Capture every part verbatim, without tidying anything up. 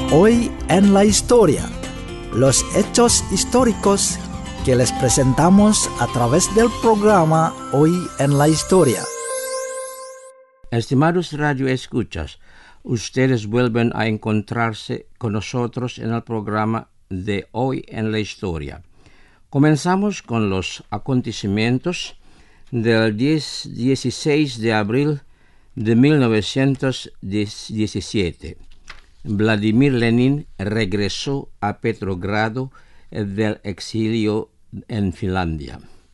Hoy en la historia, los hechos históricos que les presentamos a través del programa Hoy en la historia. Estimados radioescuchas, ustedes vuelven a encontrarse con nosotros en el programa de Hoy en la historia. Comenzamos con los acontecimientos del dieciséis de abril de mil novecientos diecisiete. Vladimir Lenin regresó a Petrogrado del exilio en Finlandia.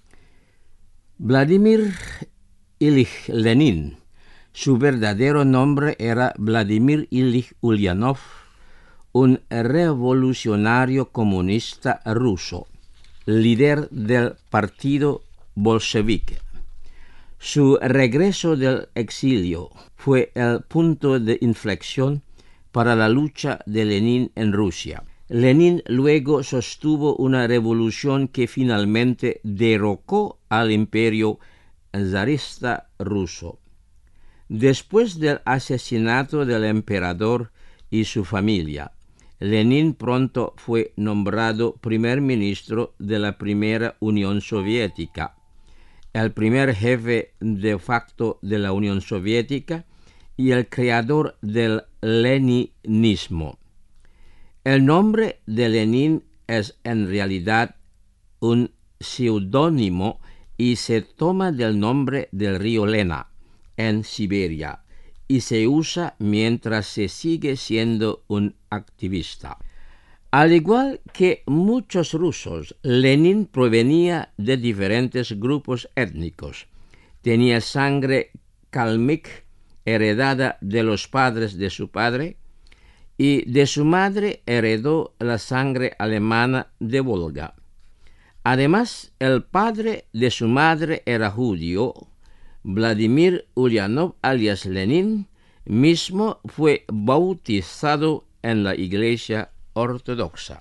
Vladimir Ilich Lenin, su verdadero nombre era Vladimir Ilich Ulyanov, un revolucionario comunista ruso, líder del partido bolchevique. Su regreso del exilio fue el punto de inflexión para la lucha de Lenin en Rusia. Lenin luego sostuvo una revolución que finalmente derrocó al imperio zarista ruso. Después del asesinato del emperador y su familia, Lenin pronto fue nombrado primer ministro de la primera Unión Soviética, el primer jefe de facto de la Unión Soviética y el creador del leninismo. El nombre de Lenin es en realidad un seudónimo y se toma del nombre del río Lena, en Siberia, y se usa mientras se sigue siendo un activista. Al igual que muchos rusos, Lenin provenía de diferentes grupos étnicos. Tenía sangre kalmik, heredada de los padres de su padre, y de su madre heredó la sangre alemana de Volga. Además, el padre de su madre era judío. Vladimir Ulyanov, alias Lenin, mismo fue bautizado en la Iglesia Ortodoxa.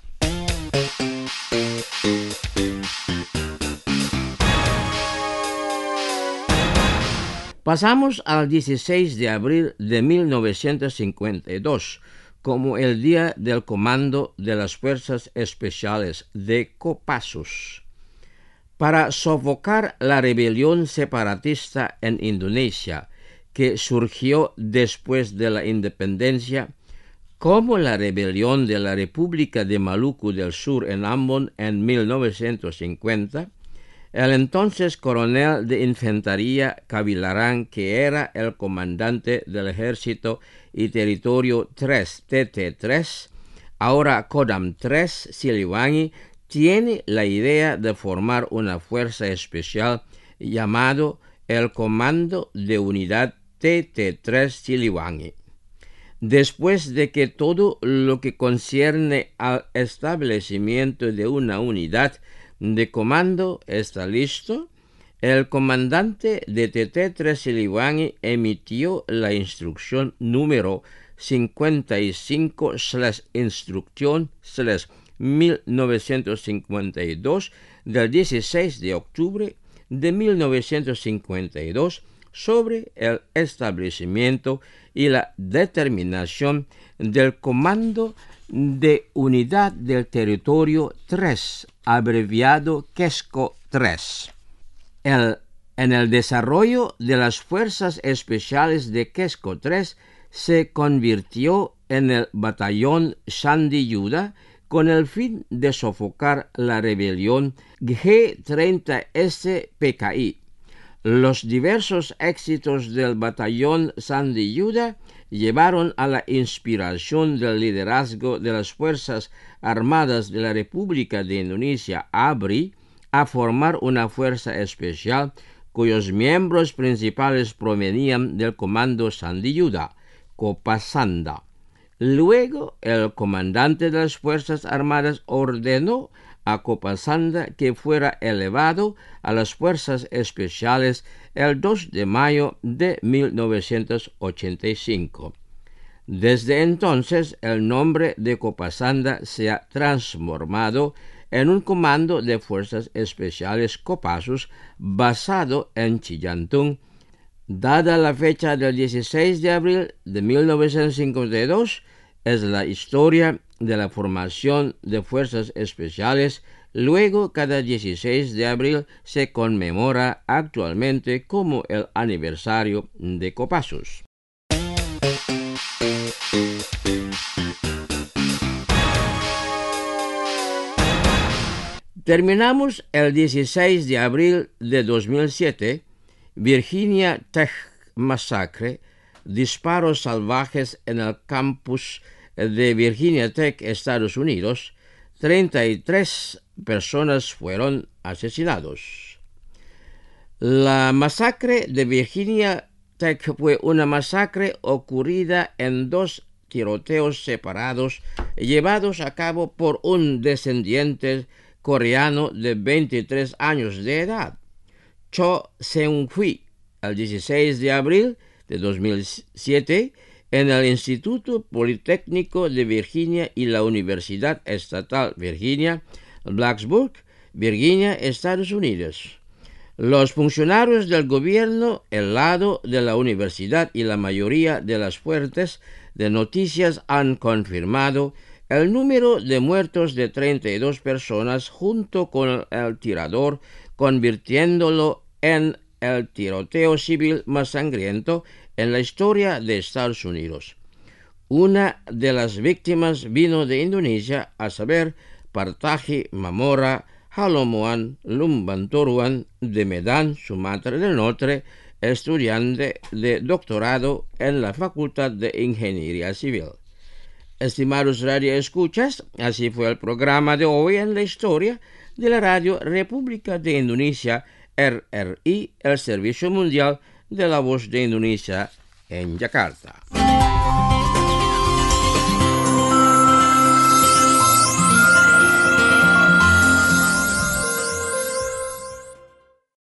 Pasamos al dieciséis de abril de mil novecientos cincuenta y dos, como el Día del Comando de las Fuerzas Especiales de Kopassus. Para sofocar la rebelión separatista en Indonesia, que surgió después de la independencia, como la rebelión de la República de Maluku del Sur en Ambon en mil novecientos cincuenta, el entonces coronel de infantería Kabilarán, que era el comandante del Ejército y Territorio tres, T T tres, ahora Kodam tres, Siliwangi, tiene la idea de formar una fuerza especial llamado el Comando de Unidad T T tres Siliwangi. Después de que todo lo que concierne al establecimiento de una unidad de comando está listo, el comandante de T T tres Siliwangi emitió la instrucción número cincuenta y cinco slash instrucción slash mil novecientos cincuenta y dos del dieciséis de octubre de mil novecientos cincuenta y dos sobre el establecimiento y la determinación del Comando de Unidad del Territorio tres, abreviado KESCO tres. El, en el desarrollo de las Fuerzas Especiales de KESCO tres se convirtió en el Batallón Shandy Yuda con el fin de sofocar la rebelión G treinta S P K I. Los diversos éxitos del batallón Shandy Yuda llevaron a la inspiración del liderazgo de las Fuerzas Armadas de la República de Indonesia, A B R I, a formar una fuerza especial cuyos miembros principales provenían del Comando Shandy Yuda, Kopasanda. Luego, el comandante de las Fuerzas Armadas ordenó a Kopasanda que fuera elevado a las Fuerzas Especiales el dos de mayo de mil novecientos ochenta y cinco. Desde entonces, el nombre de Kopasanda se ha transformado en un comando de Fuerzas Especiales Kopassus basado en Chillantung. Dada la fecha del dieciséis de abril de mil novecientos cincuenta y dos, es la historia de la formación de fuerzas especiales. Luego, cada dieciséis de abril se conmemora actualmente como el aniversario de Kopassus. Terminamos el dieciséis de abril de dos mil siete, Virginia Tech Masacre, disparos salvajes en el campus de Virginia Tech, Estados Unidos. treinta y tres personas fueron asesinados. La masacre de Virginia Tech fue una masacre ocurrida en dos tiroteos separados llevados a cabo por un descendiente coreano de veintitrés años de edad, Cho Seung-hui, el dieciséis de abril de dos mil siete, en el Instituto Politécnico de Virginia y la Universidad Estatal Virginia, Blacksburg, Virginia, Estados Unidos. Los funcionarios del gobierno, el lado de la universidad y la mayoría de las fuentes de noticias han confirmado el número de muertos de treinta y dos personas junto con el tirador, convirtiéndolo en el tiroteo civil más sangriento en la historia de Estados Unidos. Una de las víctimas vino de Indonesia, a saber, Partaji Mamora Halomoan Lumbantoruan de Medan, Sumatra del Norte, estudiante de doctorado en la Facultad de Ingeniería Civil. Estimados radioescuchas, así fue el programa de hoy en la historia de la Radio República de Indonesia, R R I, el Servicio Mundial de la Voz de Indonesia en Yakarta.